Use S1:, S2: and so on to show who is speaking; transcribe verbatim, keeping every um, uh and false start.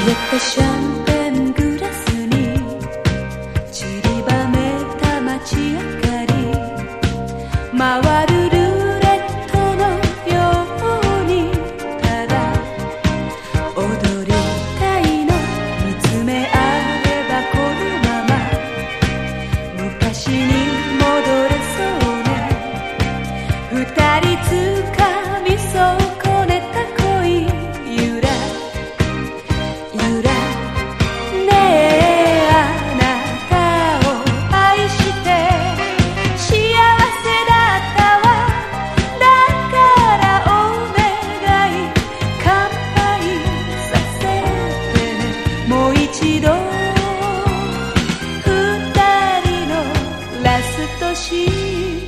S1: ったシャンペングラスに散りばめた街明かり、回るルーレットのようにただ踊りたいの、見つめ合えばこのまま昔に戻れそうね。二人つかみ損ねた恋、ゆらゆらねえあなたを愛して幸せだったわ。だからお願い乾杯させてね。もう一度二人のラストシーン